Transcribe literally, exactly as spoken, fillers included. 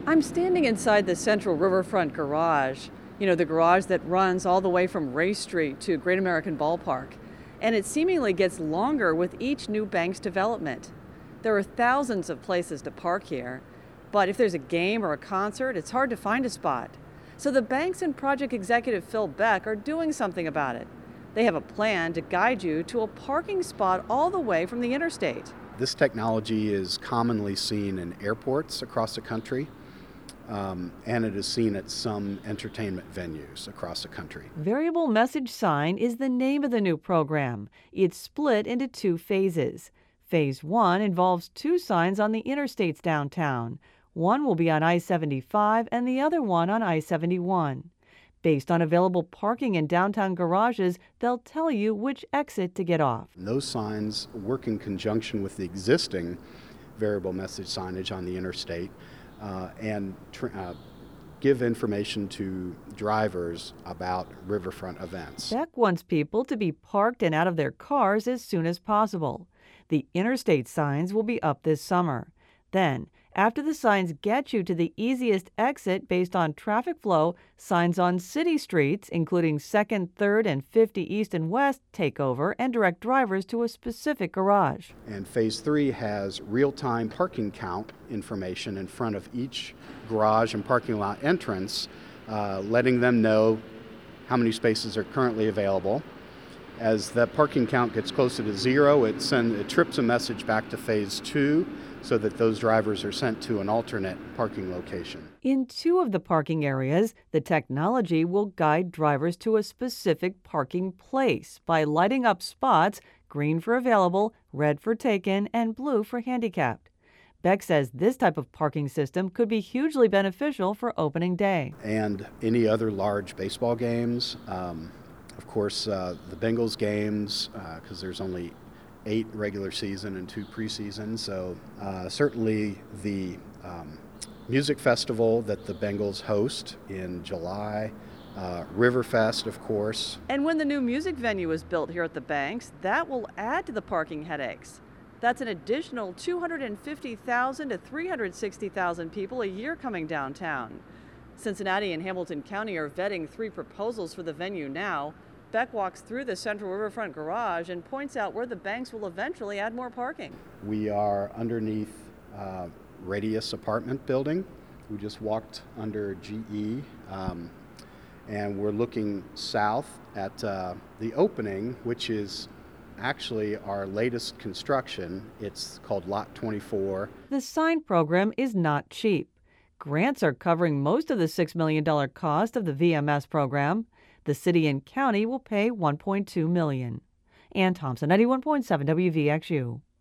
I'm standing inside the Central Riverfront Garage, you know, the garage that runs all the way from Race Street to Great American Ballpark. And it seemingly gets longer with each new bank's development. There are thousands of places to park here, but if there's a game or a concert, it's hard to find a spot. So the banks and project executive Phil Beck are doing something about it. They have a plan to guide you to a parking spot all the way from the interstate. This technology is commonly seen in airports across the country, um, and it is seen at some entertainment venues across the country. Variable Message Sign is the name of the new program. It's split into two phases. Phase one involves two signs on the interstates downtown. One will be on I seventy-five and the other one on I seventy-one. Based on available parking in downtown garages, they'll tell you which exit to get off. And those signs work in conjunction with the existing variable message signage on the interstate uh, and tr- uh, give information to drivers about riverfront events. Beck wants people to be parked and out of their cars as soon as possible. The interstate signs will be up this summer. Then, after the signs get you to the easiest exit based on traffic flow, signs on city streets, including second, third, and fifty East and West, take over and direct drivers to a specific garage. And phase three has real-time parking count information in front of each garage and parking lot entrance, uh, letting them know how many spaces are currently available. As the parking count gets closer to zero, it, send, it trips a message back to phase two so that those drivers are sent to an alternate parking location. In two of the parking areas, the technology will guide drivers to a specific parking place by lighting up spots, green for available, red for taken, and blue for handicapped. Beck says this type of parking system could be hugely beneficial for opening day. And any other large baseball games, um, of course, uh, the Bengals games, because uh, there's only eight regular season and two preseason. So uh, certainly the um, music festival that the Bengals host in July, uh, Riverfest, of course. And when the new music venue is built here at the banks, that will add to the parking headaches. That's an additional two hundred fifty thousand to three hundred sixty thousand people a year coming downtown. Cincinnati and Hamilton County are vetting three proposals for the venue now. Beck walks through the Central Riverfront Garage and points out where the banks will eventually add more parking. We are underneath uh, Radius apartment building. We just walked under G E, um, and we're looking south at uh, the opening, which is actually our latest construction. It's called Lot twenty-four. The sign program is not cheap. Grants are covering most of the six million dollars cost of the V M S program. The city and county will pay one point two million dollars. Ann Thompson, ninety-one point seven W V X U.